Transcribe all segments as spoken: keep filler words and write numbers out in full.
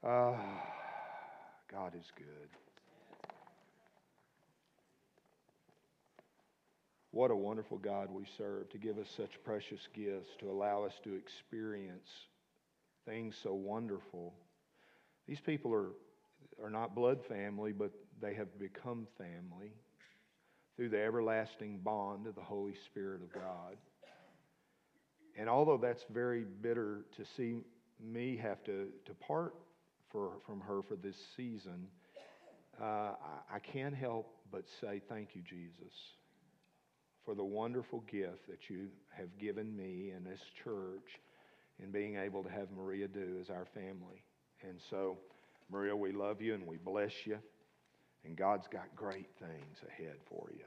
Uh, God is good. What a wonderful God we serve, to give us such precious gifts, to allow us to experience things so wonderful. These people are, are not blood family, but they have become family through the everlasting bond of the Holy Spirit of God. And although that's very bitter to see me have to, to part for, from her for this season, uh, I, I can't help but say thank you, Jesus, for the wonderful gift that you have given me and this church in being able to have Maria do as our family. And so, Maria, we love you and we bless you. And God's got great things ahead for you.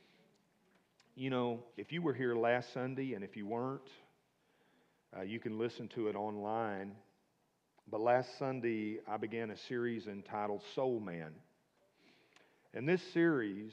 You know, if you were here last Sunday, and if you weren't, uh, you can listen to it online. But last Sunday, I began a series entitled Soul Man. And this series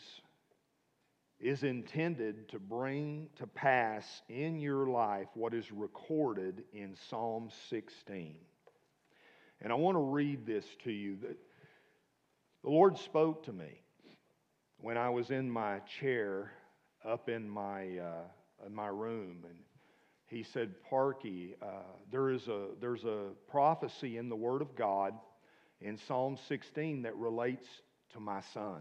is intended to bring to pass in your life what is recorded in Psalm sixteen. And I want to read this to you. The Lord spoke to me when I was in my chair up in my uh, in my room, and He said, "Parky, uh, there is a there's a prophecy in the Word of God in Psalm sixteen that relates to my son."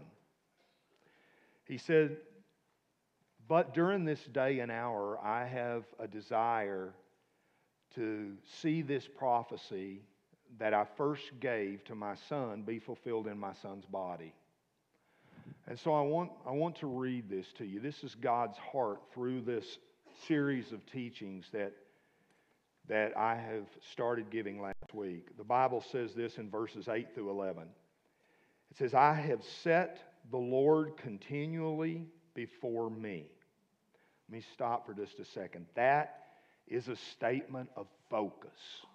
He said, "But during this day and hour, I have a desire to see this prophecy that I first gave to my son be fulfilled in my son's body." And so I want, I want to read this to you. This is God's heart through this series of teachings that, that I have started giving last week. The Bible says this in verses eight through eleven. It says, "I have set the Lord continually before me." Let me stop for just a second. That is a statement of focus.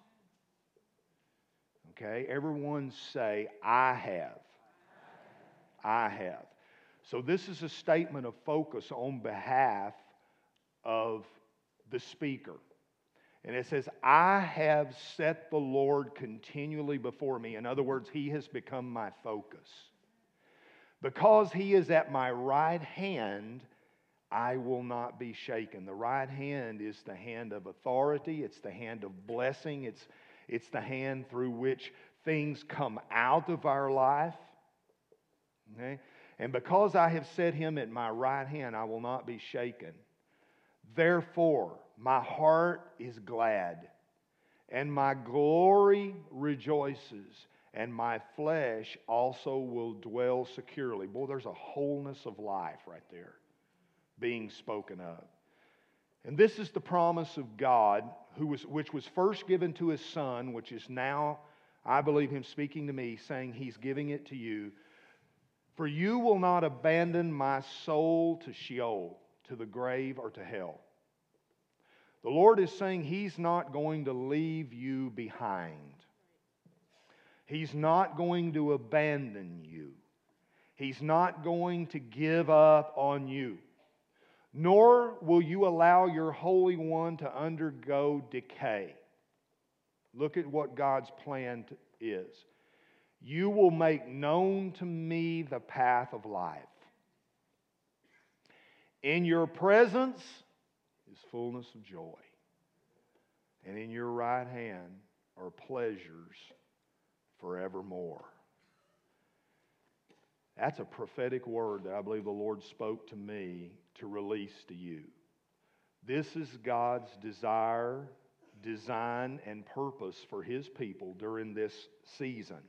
Okay? Everyone say, "I have." I have. So this is a statement of focus on behalf of the speaker. And it says, "I have set the Lord continually before me." In other words, He has become my focus. Because He is at my right hand, I will not be shaken. The right hand is the hand of authority. It's the hand of blessing. It's, it's the hand through which things come out of our life. Okay? And because I have set Him at my right hand, I will not be shaken. Therefore, my heart is glad, and my glory rejoices, and my flesh also will dwell securely. Boy, there's a wholeness of life right there being spoken of. And this is the promise of God, who was, which was first given to His Son, which is now, I believe Him speaking to me, saying He's giving it to you. "For you will not abandon my soul to Sheol, to the grave, or to hell." The Lord is saying He's not going to leave you behind. He's not going to abandon you. He's not going to give up on you. Nor will you allow your Holy One to undergo decay. Look at what God's plan is. "You will make known to me the path of life. In your presence is fullness of joy, and in your right hand are pleasures forevermore." That's a prophetic word that I believe the Lord spoke to me to release to you. This is God's desire, design, and purpose for His people during this season.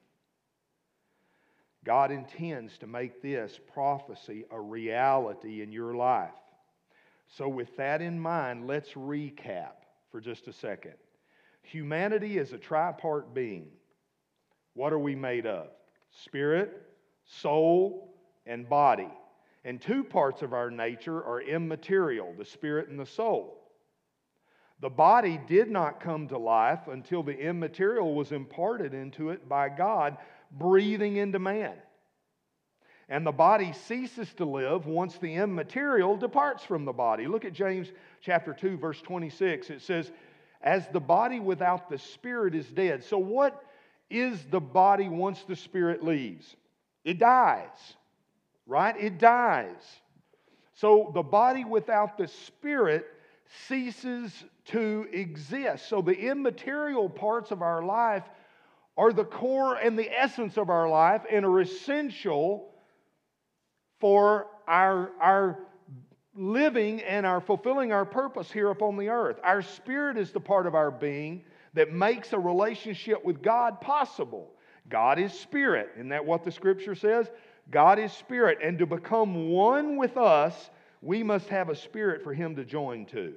God intends to make this prophecy a reality in your life. So with that in mind, let's recap for just a second. Humanity is a tripart being. What are we made of? Spirit, soul, and body. And two parts of our nature are immaterial, the spirit and the soul. The body did not come to life until the immaterial was imparted into it by God, breathing into man. And the body ceases to live once the immaterial departs from the body. Look at James chapter two, verse twenty-six. It says, "As the body without the spirit is dead." So what is the body once the spirit leaves? It dies, right? It dies. So the body without the spirit ceases to exist. So the immaterial parts of our life are the core and the essence of our life and are essential for our, our living and our fulfilling our purpose here upon the earth. Our spirit is the part of our being that makes a relationship with God possible. God is spirit. Isn't that what the Scripture says? God is spirit. And to become one with us, we must have a spirit for Him to join to.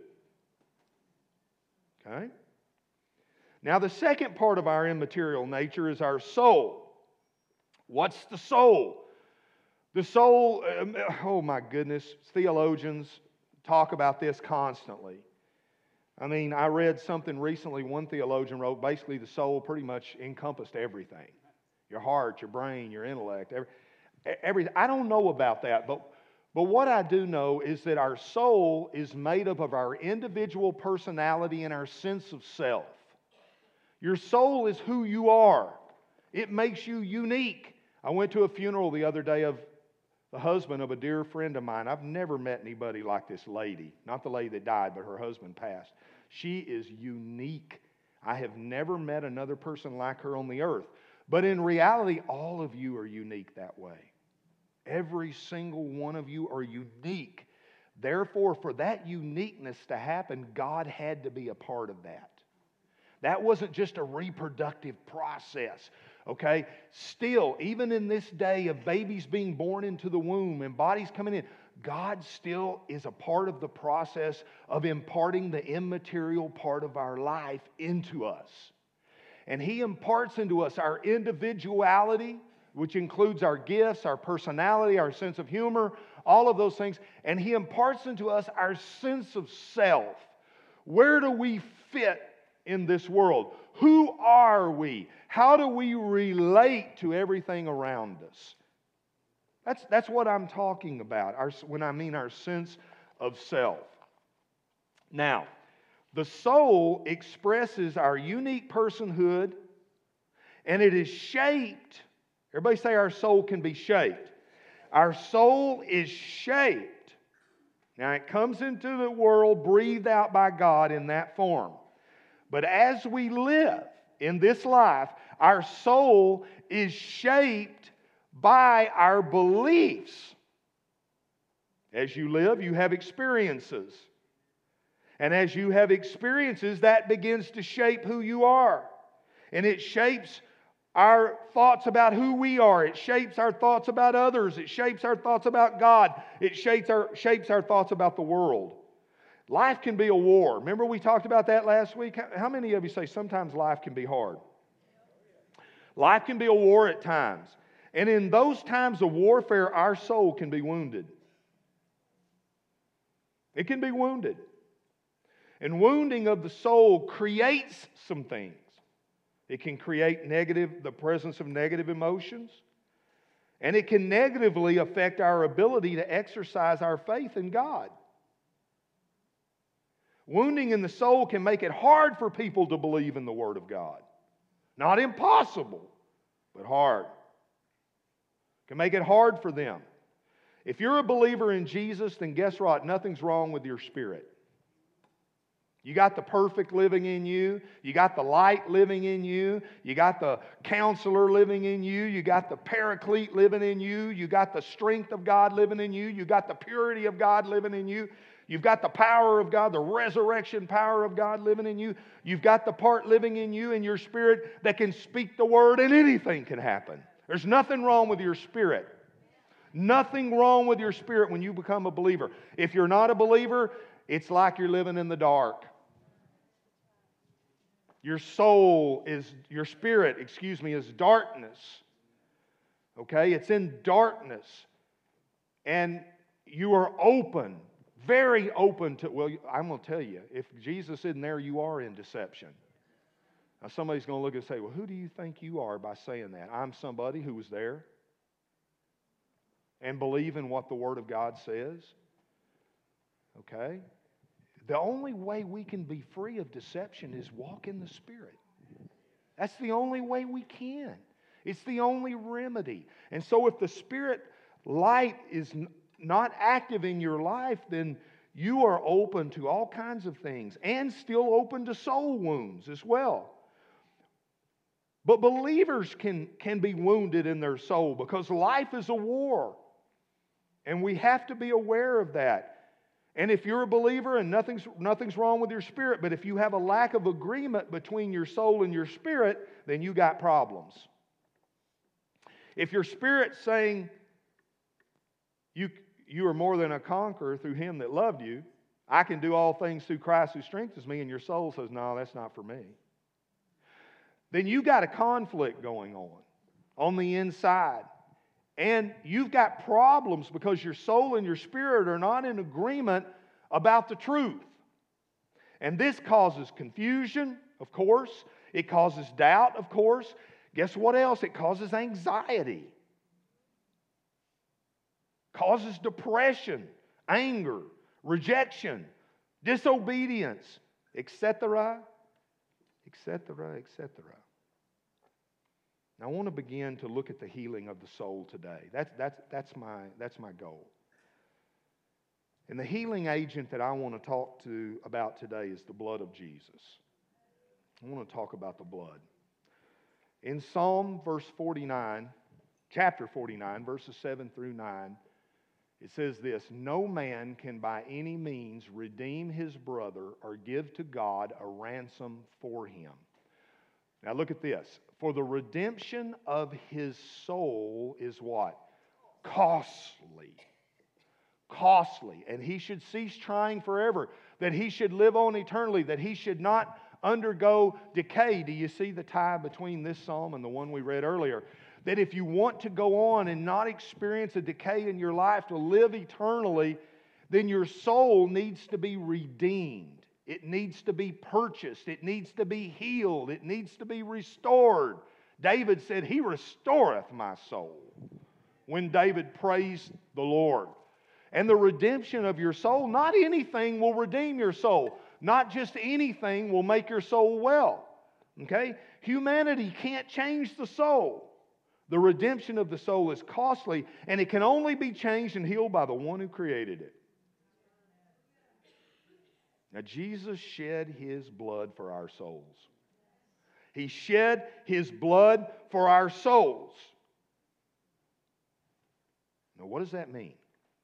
Okay? Now, the second part of our immaterial nature is our soul. What's the soul? The soul, oh my goodness, theologians talk about this constantly. I mean, I read something recently, one theologian wrote, basically the soul pretty much encompassed everything. Your heart, your brain, your intellect, every, everything. I don't know about that, but, but what I do know is that our soul is made up of our individual personality and our sense of self. Your soul is who you are. It makes you unique. I went to a funeral the other day of the husband of a dear friend of mine. I've never met anybody like this lady. Not the lady that died, but her husband passed. She is unique. I have never met another person like her on the earth. But in reality, all of you are unique that way. Every single one of you are unique. Therefore, for that uniqueness to happen, God had to be a part of that. That wasn't just a reproductive process. Okay? Still, even in this day of babies being born into the womb and bodies coming in, God still is a part of the process of imparting the immaterial part of our life into us. And He imparts into us our individuality, which includes our gifts, our personality, our sense of humor, all of those things. And He imparts into us our sense of self. Where do we fit in this world? Who are we? How do we relate to everything around us? That's, that's what I'm talking about our, when I mean our sense of self. Now, the soul expresses our unique personhood, and it is shaped. Everybody say our soul can be shaped. Our soul is shaped. Now, it comes into the world breathed out by God in that form. But as we live in this life, our soul is shaped by our beliefs. As you live, you have experiences. And as you have experiences, that begins to shape who you are. And it shapes our thoughts about who we are. It shapes our thoughts about others. It shapes our thoughts about God. It shapes our, shapes our thoughts about the world. Life can be a war. Remember we talked about that last week? How many of you say sometimes life can be hard? Life can be a war at times. And in those times of warfare, our soul can be wounded. It can be wounded. And wounding of the soul creates some things. It can create negative, the presence of negative emotions. And it can negatively affect our ability to exercise our faith in God. Wounding in the soul can make it hard for people to believe in the Word of God. Not impossible, but hard. It can make it hard for them. If you're a believer in Jesus, then guess what? Nothing's wrong with your spirit. You got the perfect living in you. You got the light living in you. You got the counselor living in you. You got the paraclete living in you. You got the strength of God living in you. You got the purity of God living in you. You've got the power of God, the resurrection power of God living in you. You've got the part living in you and your spirit that can speak the word, and anything can happen. There's nothing wrong with your spirit. Nothing wrong with your spirit when you become a believer. If you're not a believer, it's like you're living in the dark. Your soul is, your spirit, excuse me, is darkness. Okay? It's in darkness. And you are open. Very open to, well, I'm going to tell you, if Jesus isn't there, you are in deception. Now somebody's going to look and say, well, who do you think you are by saying that? I'm somebody who was there and believe in what the Word of God says. Okay? The only way we can be free of deception is walk in the Spirit. That's the only way we can. It's the only remedy. And so if the Spirit light is n- not active in your life, then you are open to all kinds of things and still open to soul wounds as well. But believers can, can be wounded in their soul because life is a war. And we have to be aware of that. And if you're a believer and nothing's, nothing's wrong with your spirit, but if you have a lack of agreement between your soul and your spirit, then you got problems. If your spirit's saying you, you are more than a conqueror through Him that loved you, I can do all things through Christ who strengthens me, and your soul says, no, that's not for me, then you got a conflict going on on the inside. And you've got problems because your soul and your spirit are not in agreement about the truth. And this causes confusion, of course. It causes doubt, of course. Guess what else? It causes anxiety. Causes depression, anger, rejection, disobedience, et cetera, et cetera, et cetera. Now, I want to begin to look at the healing of the soul today. That's, that's, that's, my, that's my goal. And the healing agent that I want to talk to about today is the blood of Jesus. I want to talk about the blood. In Psalm verse forty-nine, chapter forty-nine, verses seven through nine, it says this: no man can by any means redeem his brother or give to God a ransom for him. Now look at this. For the redemption of his soul is what? Costly. Costly. And he should cease trying forever. That he should live on eternally. That he should not undergo decay. Do you see the tie between this psalm and the one we read earlier? That if you want to go on and not experience a decay in your life, to live eternally, then your soul needs to be redeemed. It needs to be purchased. It needs to be healed. It needs to be restored. David said, He restoreth my soul, when David praised the Lord. And the redemption of your soul, not anything will redeem your soul. Not just anything will make your soul well. Okay? Humanity can't change the soul. The redemption of the soul is costly, and it can only be changed and healed by the one who created it. Now, Jesus shed His blood for our souls. He shed His blood for our souls. Now, what does that mean?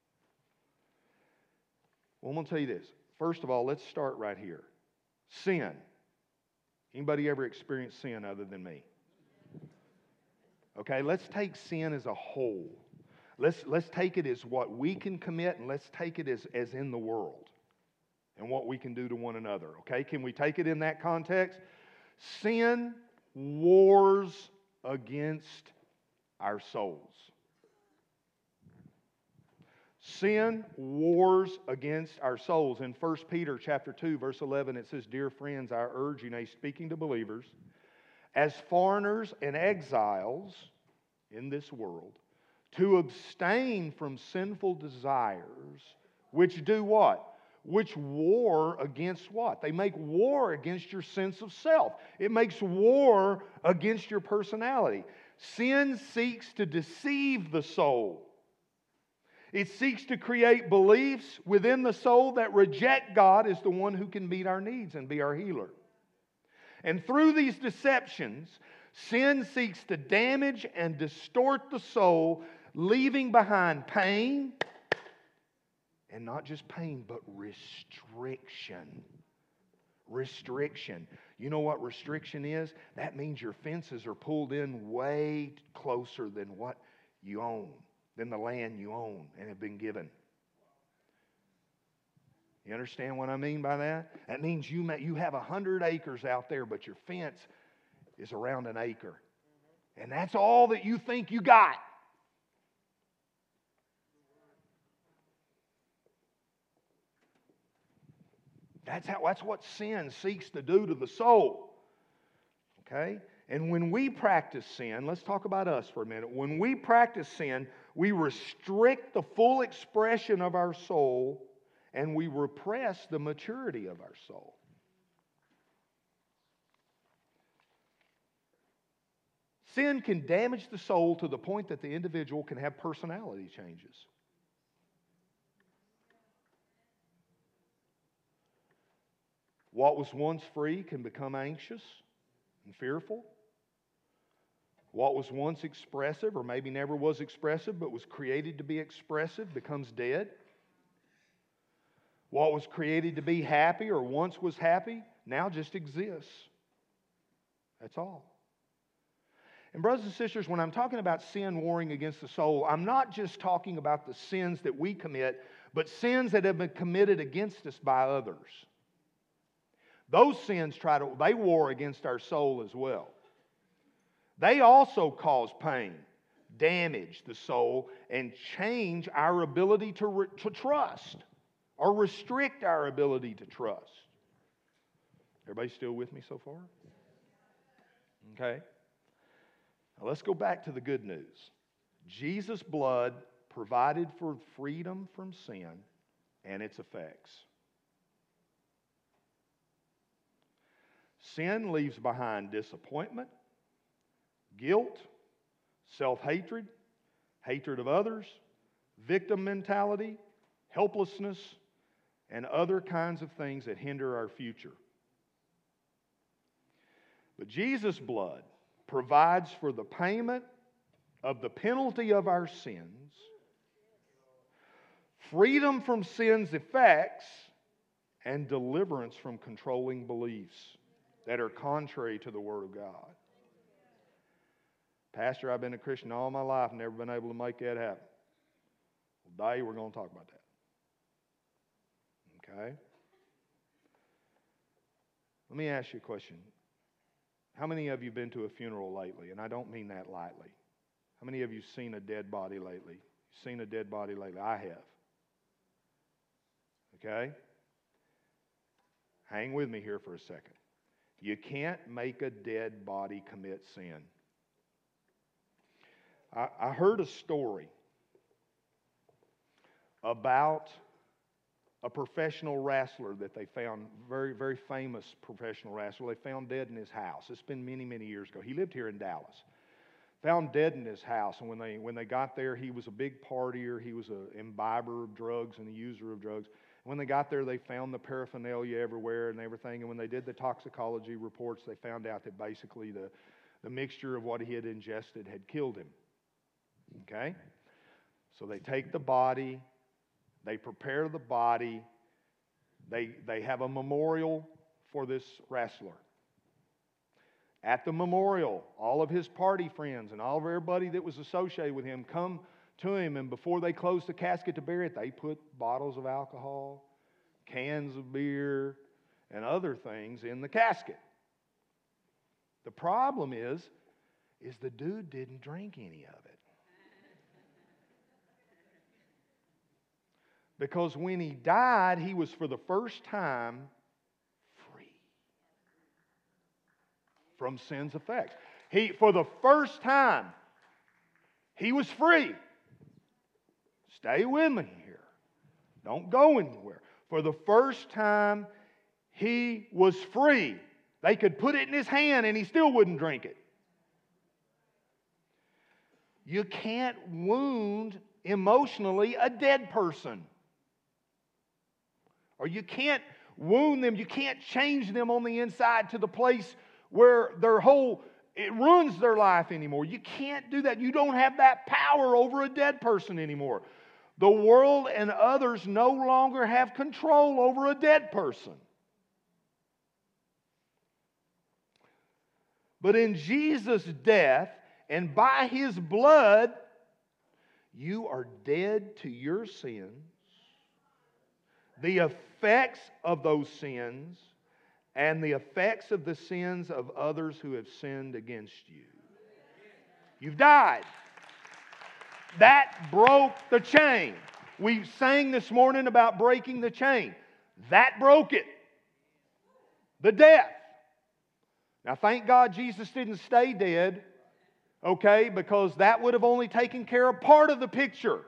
Well, I'm going to tell you this. First of all, let's start right here. Sin. Anybody ever experienced sin other than me? Okay, let's take sin as a whole. Let's, let's take it as what we can commit, and let's take it as, as in the world and what we can do to one another. Okay, can we take it in that context? Sin wars against our souls. Sin wars against our souls. In First Peter chapter two, verse eleven, it says, Dear friends, I urge you, now he's speaking to believers, as foreigners and exiles in this world, to abstain from sinful desires, which do what? Which war against what? They make war against your sense of self. It makes war against your personality. Sin seeks to deceive the soul. It seeks to create beliefs within the soul that reject God as the one who can meet our needs and be our healer. And through these deceptions, sin seeks to damage and distort the soul, leaving behind pain, and not just pain, but restriction. Restriction. You know what restriction is? That means your fences are pulled in way closer than what you own, than the land you own and have been given. You understand what I mean by that? That means you may, you have a hundred acres out there, but your fence is around an acre. And that's all that you think you got. That's how. That's what sin seeks to do to the soul. Okay? And when we practice sin, let's talk about us for a minute. When we practice sin, we restrict the full expression of our soul, and we repress the maturity of our soul. Sin can damage the soul to the point that the individual can have personality changes. What was once free can become anxious and fearful. What was once expressive, or maybe never was expressive, but was created to be expressive, becomes dead. What was created to be happy, or once was happy, now just exists. That's all. And brothers and sisters, when I'm talking about sin warring against the soul, I'm not just talking about the sins that we commit, but sins that have been committed against us by others. Those sins try to, they war against our soul as well. They also cause pain, damage the soul, and change our ability to, re, to trust, or restrict our ability to trust. Everybody still with me so far? Okay. Now let's go back to the good news. Jesus' blood provided for freedom from sin and its effects. Sin leaves behind disappointment, guilt, self-hatred, hatred of others, victim mentality, helplessness, and other kinds of things that hinder our future. But Jesus' blood provides for the payment of the penalty of our sins, freedom from sin's effects, and deliverance from controlling beliefs that are contrary to the Word of God. Pastor, I've been a Christian all my life and never been able to make that happen. Well, today we're going to talk about that. Okay? Let me ask you a question. How many of you have been to a funeral lately? And I don't mean that lightly. How many of you have seen a dead body lately? Seen a dead body lately? I have. Okay? Hang with me here for a second. You can't make a dead body commit sin. I, I heard a story about a professional wrestler that they found, very, very famous professional wrestler. They found dead in his house. It's been many, many years ago. He lived here in Dallas. Found dead in his house. And when they when they got there, he was a big partier. He was an imbiber of drugs and a user of drugs. When they got there, they found the paraphernalia everywhere and everything. And when they did the toxicology reports, they found out that basically the, the mixture of what he had ingested had killed him. Okay? So they take the body, they prepare the body, they, they have a memorial for this wrestler. At the memorial, all of his party friends and all of everybody that was associated with him come to him, and before they close the casket to bury it, they put bottles of alcohol, cans of beer, and other things in the casket. The problem is, is the dude didn't drink any of it. Because when he died, he was for the first time free from sin's effects. He, for the first time, he was free. Stay with me here. Don't go anywhere. For the first time, he was free. They could put it in his hand and he still wouldn't drink it. You can't wound emotionally a dead person. Or you can't wound them, you can't change them on the inside to the place where their whole, it ruins their life anymore. You can't do that. You don't have that power over a dead person anymore. The world and others no longer have control over a dead person. But in Jesus' death and by His blood, you are dead to your sins, the effects of those sins, and the effects of the sins of others who have sinned against you. You've died. That broke the chain. We sang this morning about breaking the chain. That broke it. The death. Now, thank God Jesus didn't stay dead, okay, because that would have only taken care of part of the picture.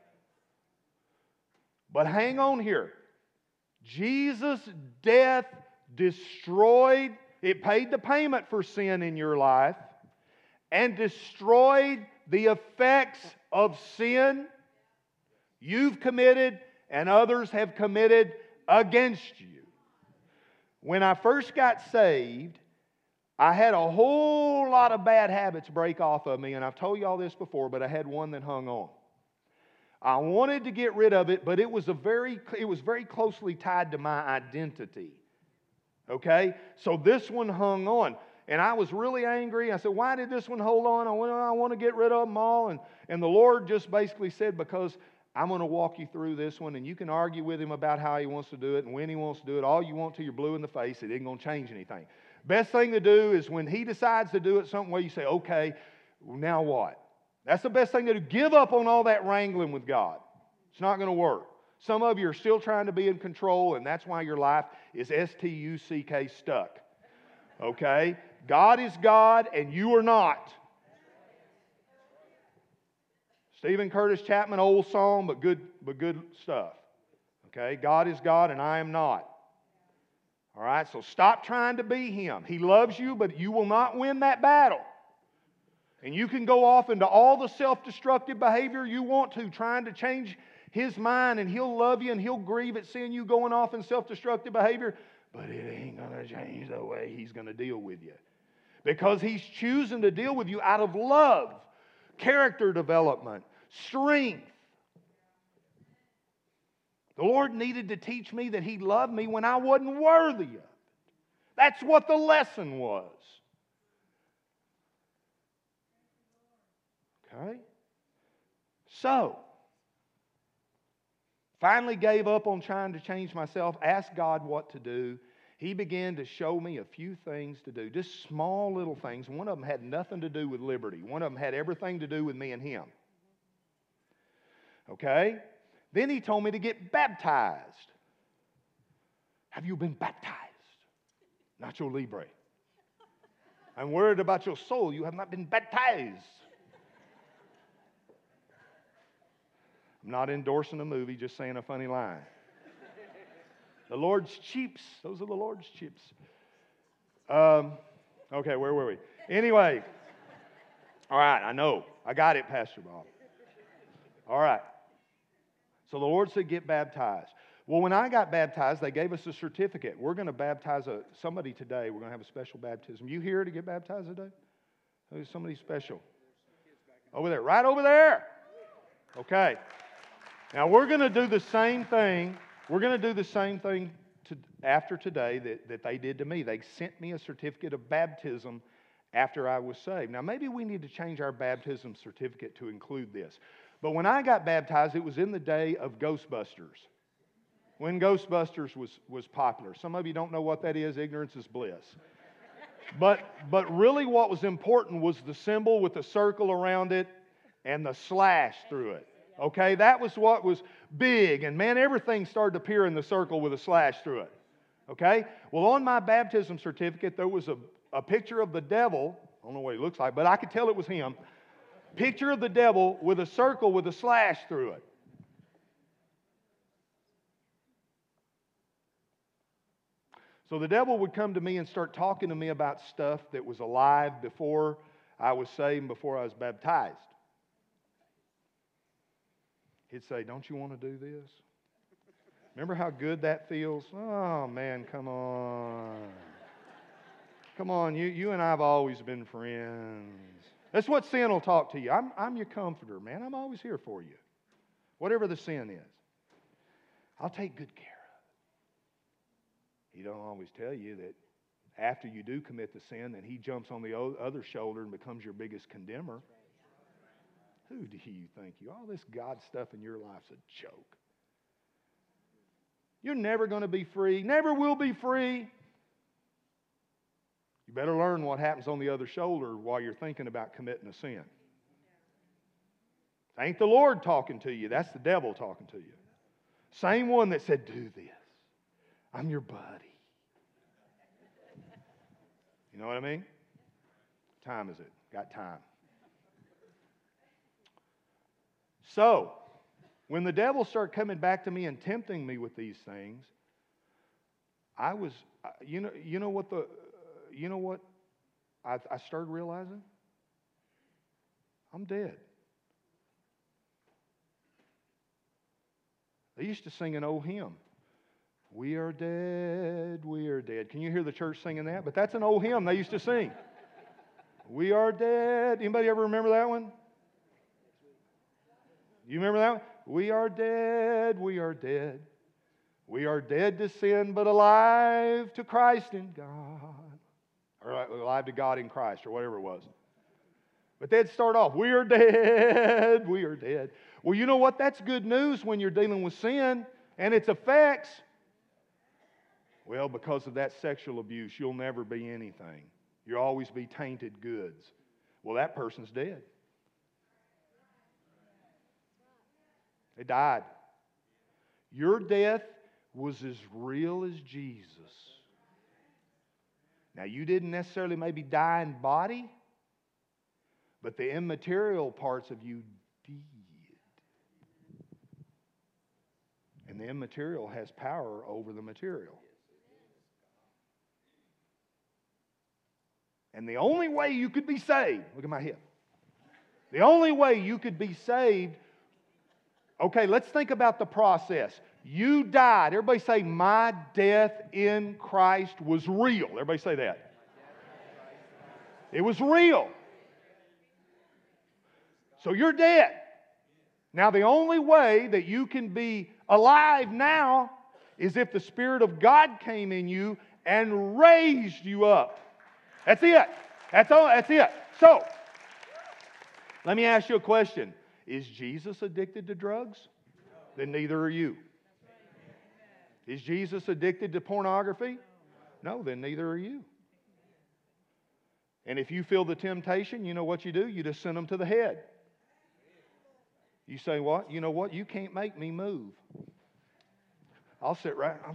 But hang on here. Jesus' death destroyed, it paid the payment for sin in your life, and destroyed the effects of sin you've committed and others have committed against you. When I first got saved, I had a whole lot of bad habits break off of me, and I've told you all this before, but I had one that hung on. I wanted to get rid of it, but it was a very it was very closely tied to my identity. Okay? So this one hung on. And I was really angry. I said, why did this one hold on? I want, I want to get rid of them all. And, and the Lord just basically said, because I'm going to walk you through this one, and you can argue with Him about how He wants to do it and when He wants to do it. All you want to, you're blue in the face. It ain't going to change anything. Best thing to do is when He decides to do it some way, you say, okay, now what? That's the best thing to do. Give up on all that wrangling with God. It's not going to work. Some of you are still trying to be in control, and that's why your life is S T U C K stuck. Okay? God is God, and you are not. Stephen Curtis Chapman, old song, but good, but good stuff. Okay? God is God, and I am not. All right? So stop trying to be Him. He loves you, but you will not win that battle. And you can go off into all the self-destructive behavior you want to, trying to change His mind, and He'll love you, and He'll grieve at seeing you going off in self-destructive behavior, but it ain't going to change the way He's going to deal with you. Because He's choosing to deal with you out of love, character development, strength. The Lord needed to teach me that He loved me when I wasn't worthy of it. That's what the lesson was. Okay? So, finally gave up on trying to change myself, asked God what to do. He began to show me a few things to do, just small little things. One of them had nothing to do with liberty. One of them had everything to do with me and Him. Okay? Then He told me to get baptized. Have you been baptized? Nacho Libre. I'm worried about your soul. You have not been baptized. I'm not endorsing a movie, just saying a funny line. The Lord's chips. Those are the Lord's chips. Um, okay, where were we? Anyway. All right, I know. I got it, Pastor Bob. All right. So the Lord said, get baptized. Well, when I got baptized, they gave us a certificate. We're going to baptize a, somebody today. We're going to have a special baptism. You here to get baptized today? Who's somebody special? Over there. Right over there. Okay. Now, we're going to do the same thing. We're going to do the same thing to, after today that, that they did to me. They sent me a certificate of baptism after I was saved. Now, maybe we need to change our baptism certificate to include this. But when I got baptized, it was in the day of Ghostbusters. When Ghostbusters was, was popular. Some of you don't know what that is. Ignorance is bliss. But, but really what was important was the symbol with the circle around it and the slash through it. Okay, that was what was big. And man, everything started to appear in the circle with a slash through it. Okay? Well, on my baptism certificate, there was a, a picture of the devil. I don't know what he looks like, but I could tell it was him. Picture of the devil with a circle with a slash through it. So the devil would come to me and start talking to me about stuff that was alive before I was saved and before I was baptized. He'd say, don't you want to do this? Remember how good that feels? Oh, man, come on. Come on, you, you and I have always been friends. That's what sin will talk to you. I'm, I'm your comforter, man. I'm always here for you. Whatever the sin is. I'll take good care of it. He don't always tell you that after you do commit the sin, then He jumps on the other shoulder and becomes your biggest condemner. Who do you think you are? All this God stuff in your life's a joke. You're never going to be free. Never will be free. You better learn what happens on the other shoulder while you're thinking about committing a sin. It ain't the Lord talking to you. That's the devil talking to you. Same one that said, do this. I'm your buddy. You know what I mean? What time is it? Got time. So, when the devil started coming back to me and tempting me with these things, I was, you know, you know what the, you know what I, I started realizing? I'm dead. They used to sing an old hymn. We are dead, we are dead. Can you hear the church singing that? But that's an old hymn they used to sing. We are dead. Anybody ever remember that one? You remember that one? We are dead, we are dead. We are dead to sin, but alive to Christ in God. Or alive to God in Christ, or whatever it was. But they'd start off, we are dead, we are dead. Well, you know what? That's good news when you're dealing with sin and its effects. Well, because of that sexual abuse, you'll never be anything. You'll always be tainted goods. Well, that person's dead. They died. Your death was as real as Jesus. Now, you didn't necessarily maybe die in body, but the immaterial parts of you did. And the immaterial has power over the material. And the only way you could be saved, look at my hip. The only way you could be saved, okay, let's think about the process. You died. Everybody say, my death in Christ was real. Everybody say that. It was real. So you're dead. Now the only way that you can be alive now is if the Spirit of God came in you and raised you up. That's it. That's all. That's it. So, let me ask you a question. Is Jesus addicted to drugs? Then neither are you. Is Jesus addicted to pornography? No, then neither are you. And if you feel the temptation, you know what you do? You just send them to the head. You say, what? You know what? You can't make me move. I'll sit right... I'm,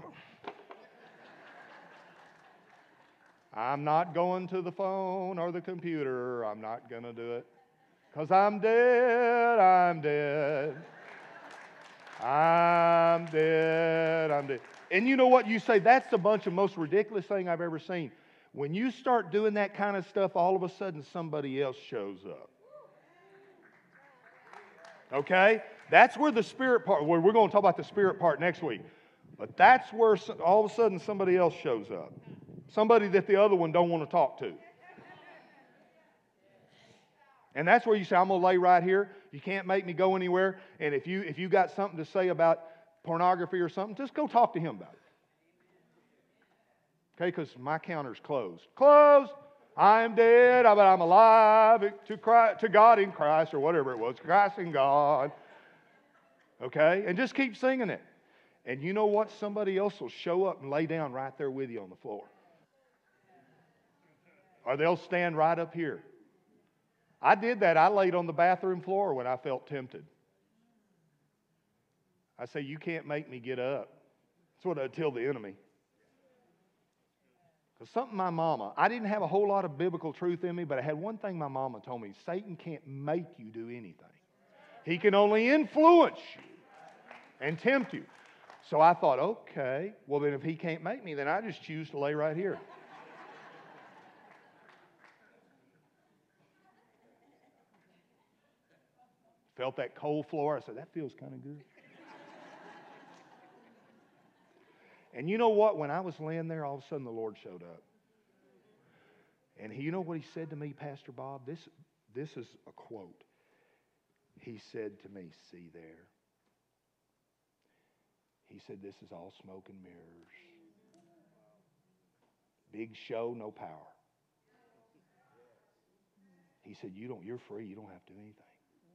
I'm not going to the phone or the computer. I'm not going to do it. Because I'm dead, I'm dead. I'm dead, I'm dead. And you know what? You say, that's the bunch of most ridiculous thing I've ever seen. When you start doing that kind of stuff, all of a sudden somebody else shows up. Okay? That's where the spirit part, we're going to talk about the spirit part next week. But that's where all of a sudden somebody else shows up. Somebody that the other one don't want to talk to. And that's where you say, I'm going to lay right here. You can't make me go anywhere. And if you if you got something to say about pornography or something, just go talk to him about it. Okay, because my counter's closed. Closed. I'm dead, but I'm alive to Christ, to God in Christ, or whatever it was. Christ in God. Okay? And just keep singing it. And you know what? Somebody else will show up and lay down right there with you on the floor. Or they'll stand right up here. I did that. I laid on the bathroom floor when I felt tempted. I say, you can't make me get up. That's what I tell the enemy. Because something my mama, I didn't have a whole lot of biblical truth in me, but I had one thing my mama told me. Satan can't make you do anything. He can only influence you and tempt you. So I thought, okay, well then if he can't make me, then I just choose to lay right here. Felt that cold floor. I said, that feels kind of good. And you know what? When I was laying there, all of a sudden the Lord showed up. And he, you know what he said to me, Pastor Bob? This, this is a quote. He said to me, see there. He said, this is all smoke and mirrors. Big show, no power. He said, you don't, you're free. You don't have to do anything.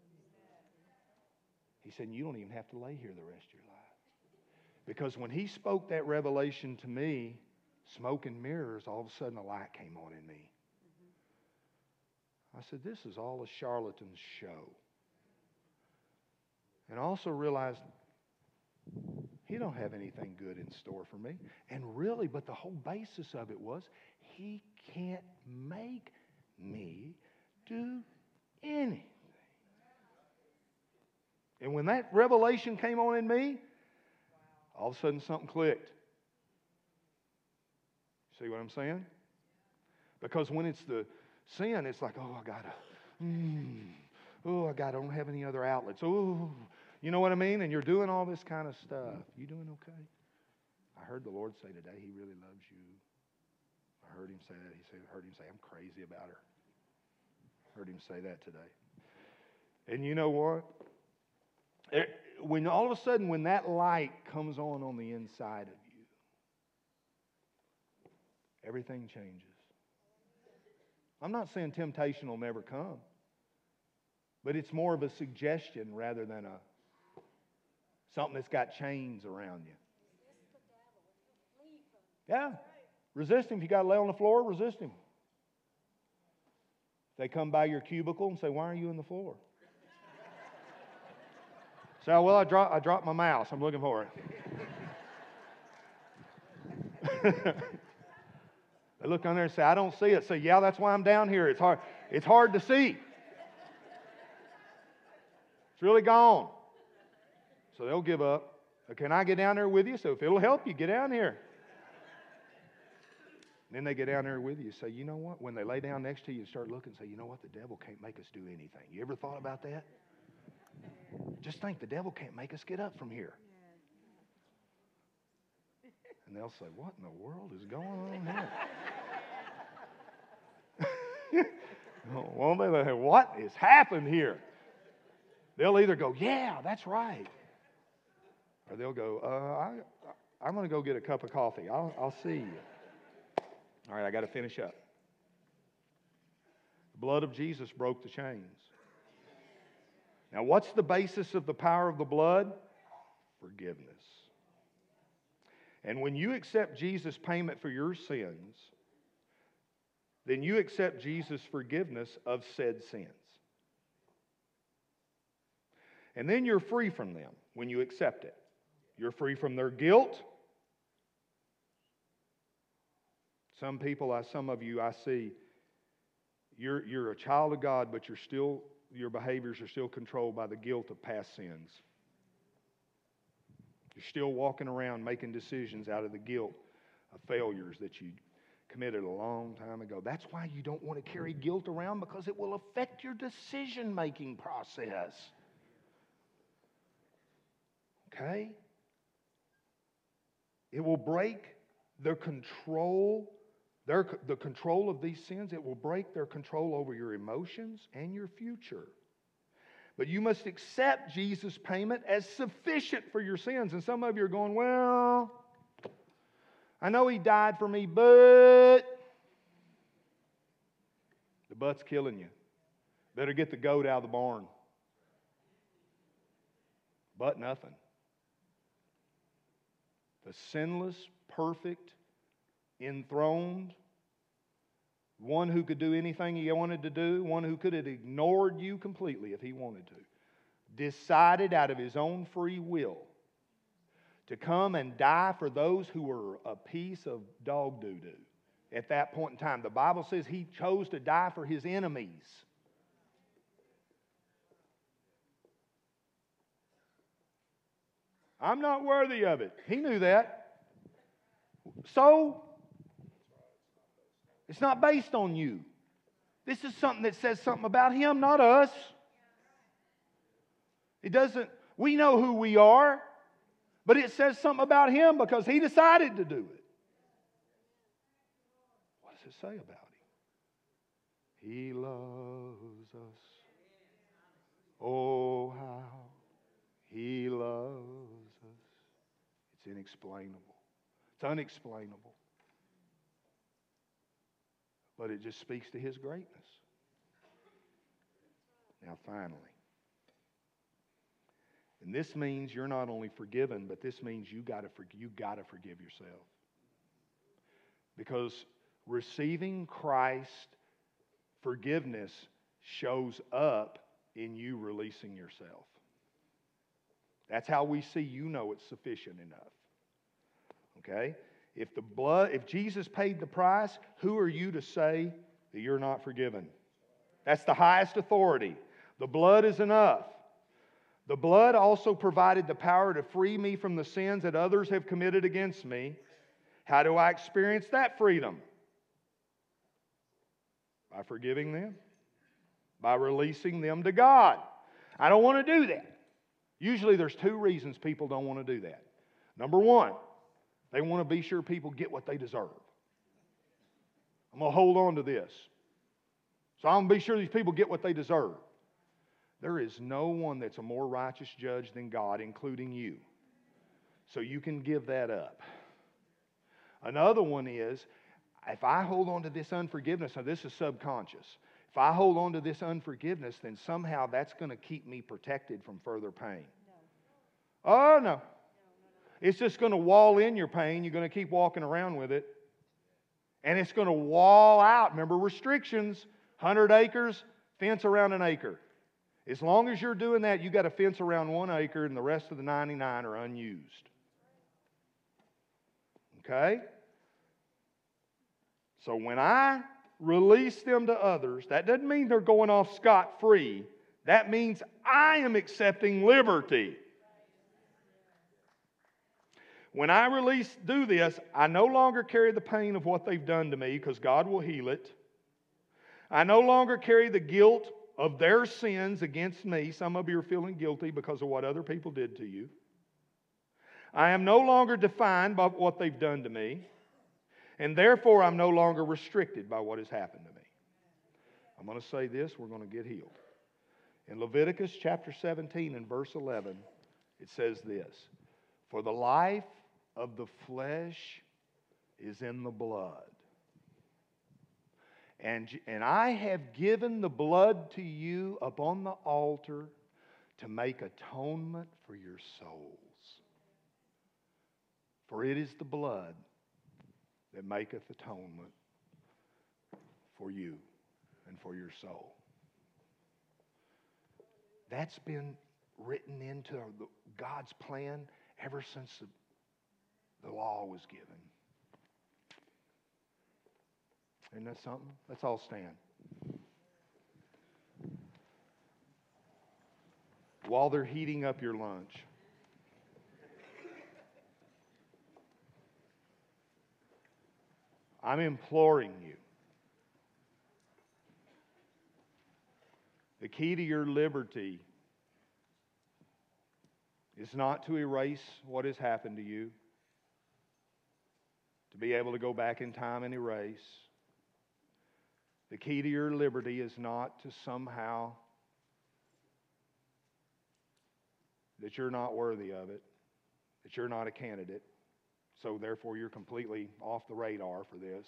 He said, you don't even have to lay here the rest of your life. Because when he spoke that revelation to me, smoke and mirrors, all of a sudden a light came on in me. I said, this is all a charlatan's show. And I also realized he don't have anything good in store for me. And really, but the whole basis of it was, he can't make me do anything. And when that revelation came on in me, all of a sudden something clicked. See what I'm saying? Because when it's the sin, it's like, oh, I gotta, mm, God, I don't have any other outlets. Ooh, you know what I mean? And you're doing all this kind of stuff. You doing okay? I heard the Lord say today He really loves you. I heard Him say that. He said, I heard Him say, I'm crazy about her. I heard Him say that today. And you know what? It, when all of a sudden, when that light comes on on the inside of you, everything changes. I'm not saying temptation will never come, but it's more of a suggestion rather than a something that's got chains around you. Yeah. Resist him. If you got to lay on the floor, resist him. If they come by your cubicle and say, why are you on the floor? Say, oh, well, I dropped, I dropped my mouse. I'm looking for it. They look on there and say, I don't see it. Say, yeah, that's why I'm down here. It's hard, it's hard to see. It's really gone. So they'll give up. Can I get down there with you? So if it'll help you, get down here. And then they get down there with you and say, you know what? When they lay down next to you and start looking, say, you know what? The devil can't make us do anything. You ever thought about that? Just think, the devil can't make us get up from here. And they'll say, what in the world is going on here? Well, they say, what has happened here? They'll either go, yeah, that's right. Or they'll go, uh, I, I'm going to go get a cup of coffee. I'll, I'll see you. All right, I got to finish up. The blood of Jesus broke the chains. Now, what's the basis of the power of the blood? Forgiveness. And when you accept Jesus' payment for your sins, then you accept Jesus' forgiveness of said sins. And then you're free from them when you accept it. You're free from their guilt. Some people, I, some of you, I see, you're, you're a child of God, but you're still, your behaviors are still controlled by the guilt of past sins. You're still walking around making decisions out of the guilt of failures that you committed a long time ago. That's why you don't want to carry guilt around, because it will affect your decision-making process. Okay? It will break their control, their, the control of these sins. It will break their control over your emotions and your future. But you must accept Jesus' payment as sufficient for your sins. And some of you are going, well, I know He died for me, but the but's killing you. Better get the goat out of the barn. But nothing. The sinless, perfect, enthroned, one who could do anything He wanted to do, one who could have ignored you completely if He wanted to, decided out of His own free will to come and die for those who were a piece of dog doo-doo at that point in time. The Bible says He chose to die for His enemies. I'm not worthy of it. He knew that. So, it's not based on you. This is something that says something about Him, not us. It doesn't, we know who we are, but it says something about Him because He decided to do it. What does it say about Him? He loves us. Oh, how He loves us. It's inexplainable. It's unexplainable. But it just speaks to His greatness. Now, finally, and this means you're not only forgiven, but this means you got to you got to forgive yourself. Because receiving Christ's forgiveness shows up in you releasing yourself. That's how we see you know it's sufficient enough. Okay? If the blood, if Jesus paid the price, who are you to say that you're not forgiven? That's the highest authority. The blood is enough. The blood also provided the power to free me from the sins that others have committed against me. How do I experience that freedom? By forgiving them. By releasing them to God. I don't want to do that. Usually there's two reasons people don't want to do that. Number one, they want to be sure people get what they deserve. I'm going to hold on to this. So I'm going to be sure these people get what they deserve. There is no one that's a more righteous judge than God, including you. So you can give that up. Another one is, if I hold on to this unforgiveness, now this is subconscious. If I hold on to this unforgiveness, then somehow that's going to keep me protected from further pain. No. Oh, no. It's just going to wall in your pain. You're going to keep walking around with it. And it's going to wall out. Remember, restrictions, one hundred acres, fence around an acre. As long as you're doing that, you've got a fence around one acre and the rest of the ninety-nine are unused. Okay? So when I release them to others, that doesn't mean they're going off scot-free. That means I am accepting liberty. When I release, do this, I no longer carry the pain of what they've done to me because God will heal it. I no longer carry the guilt of their sins against me. Some of you are feeling guilty because of what other people did to you. I am no longer defined by what they've done to me. And therefore, I'm no longer restricted by what has happened to me. I'm going to say this, we're going to get healed. In Leviticus chapter seventeen and verse eleven, it says this, "For the life of the flesh is in the blood. And, and I have given the blood to you upon the altar to make atonement for your souls. For it is the blood that maketh atonement for you and for your soul." That's been written into God's plan ever since the, the law was given. Isn't that something? Let's all stand. While they're heating up your lunch, I'm imploring you. The key to your liberty is not to erase what has happened to you, to be able to go back in time and erase. The key to your liberty is not to somehow that you're not worthy of it, that you're not a candidate, so therefore you're completely off the radar for this.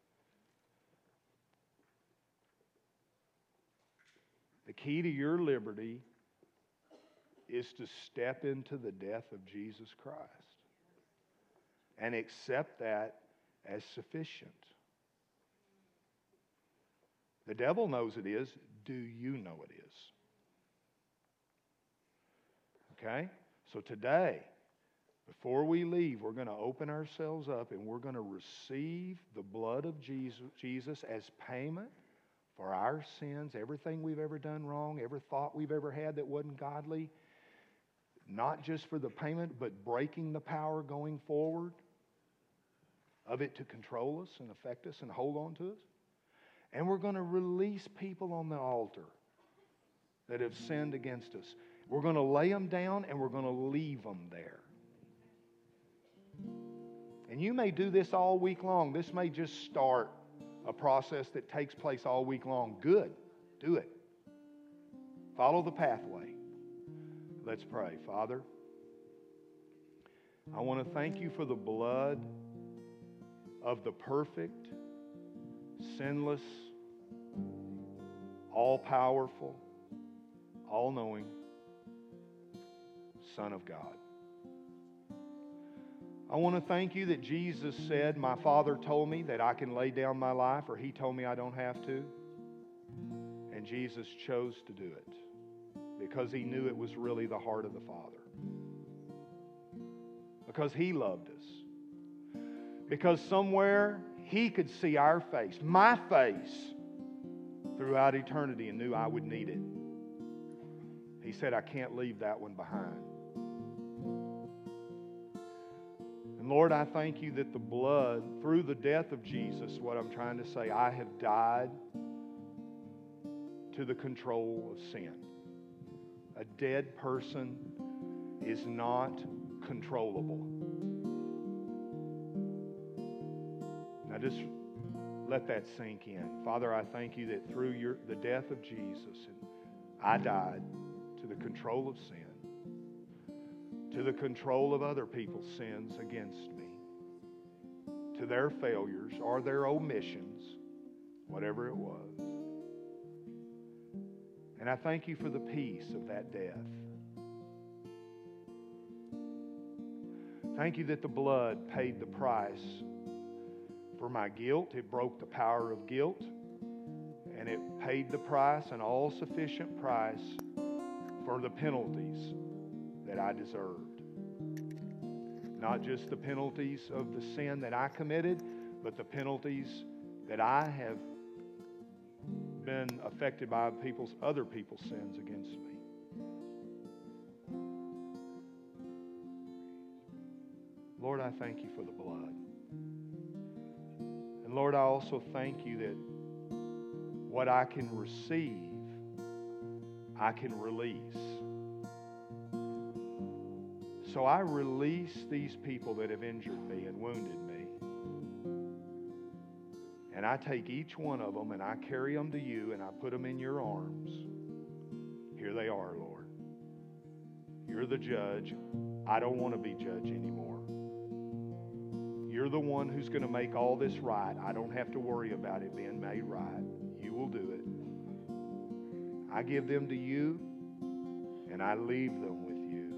The key to your liberty is to step into the death of Jesus Christ and accept that as sufficient. The devil knows it is. Do you know it is? Okay? So today, before we leave, we're going to open ourselves up and we're going to receive the blood of Jesus, Jesus as payment for our sins, everything we've ever done wrong, every thought we've ever had that wasn't godly. Not just for the payment, but breaking the power going forward of it to control us and affect us and hold on to us. And we're going to release people on the altar that have sinned against us. We're going to lay them down and we're going to leave them there. And you may do this all week long. This may just start a process that takes place all week long. Good. Do it. Follow the pathway. Let's pray. Father, I want to thank you for the blood of the perfect, sinless, all-powerful, all-knowing Son of God. I want to thank you that Jesus said, my Father told me that I can lay down my life, or He told me I don't have to. And Jesus chose to do it because He knew it was really the heart of the Father. Because He loved us. Because somewhere He could see our face, my face, throughout eternity and knew I would need it. He said, I can't leave that one behind. And Lord, I thank you that the blood, through the death of Jesus, what I'm trying to say, I have died to the control of sin. A dead person is not controllable. Now just let that sink in. Father, I thank you that through your, the death of Jesus, and I died to the control of sin, to the control of other people's sins against me, to their failures or their omissions, whatever it was. And I thank you for the peace of that death. Thank you that the blood paid the price for my guilt. It broke the power of guilt, and it paid the price, an all-sufficient price, for the penalties that I deserved. Not just the penalties of the sin that I committed, but the penalties that I have been affected by people's other people's sins against me. Lord, I thank you for the blood. And Lord, I also thank you that what I can receive, I can release. So I release these people that have injured me and wounded me. And I take each one of them and I carry them to you and I put them in your arms. Here they are, Lord. You're the judge. I don't want to be judge anymore. You're the one who's going to make all this right. I don't have to worry about it being made right. You will do it. I give them to you and I leave them with you.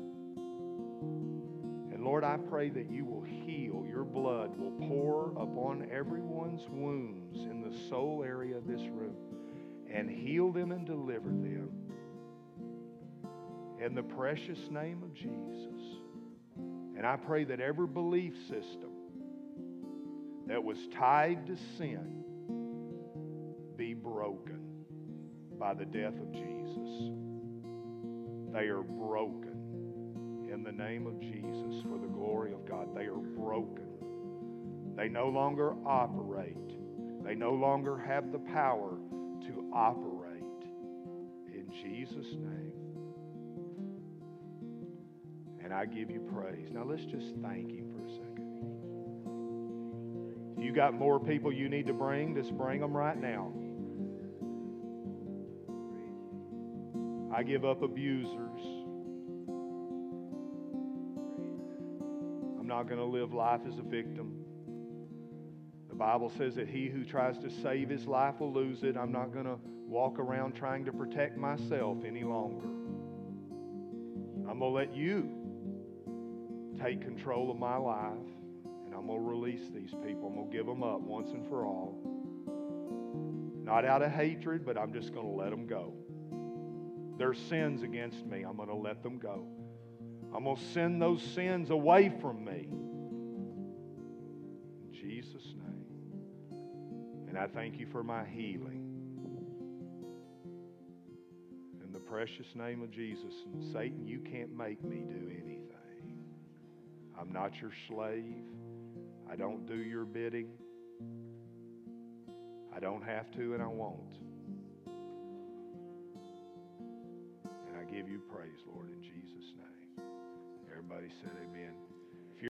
And Lord, I pray that you will heal. Your blood will pour upon everyone's wounds in the soul area of this room and heal them and deliver them. In the precious name of Jesus. And I pray that every belief system that was tied to sin be broken by the death of Jesus. They are broken in the name of Jesus for the glory of God. They are broken. They no longer operate. They no longer have the power to operate. In Jesus' name. And I give you praise. Now let's just thank him for a second. If you got more people you need to bring, just bring them right now. I give up abusers. I'm not going to live life as a victim. The Bible says that he who tries to save his life will lose it. I'm not going to walk around trying to protect myself any longer. I'm going to let you take control of my life, and I'm going to release these people. I'm going to give them up once and for all. Not out of hatred, but I'm just going to let them go. Their sins against me, I'm going to let them go. I'm going to send those sins away from me. In Jesus' name. And I thank you for my healing. In the precious name of Jesus. And Satan, you can't make me do anything. I'm not your slave. I don't do your bidding. I don't have to and I won't. And I give you praise, Lord, in Jesus' name. Everybody said amen.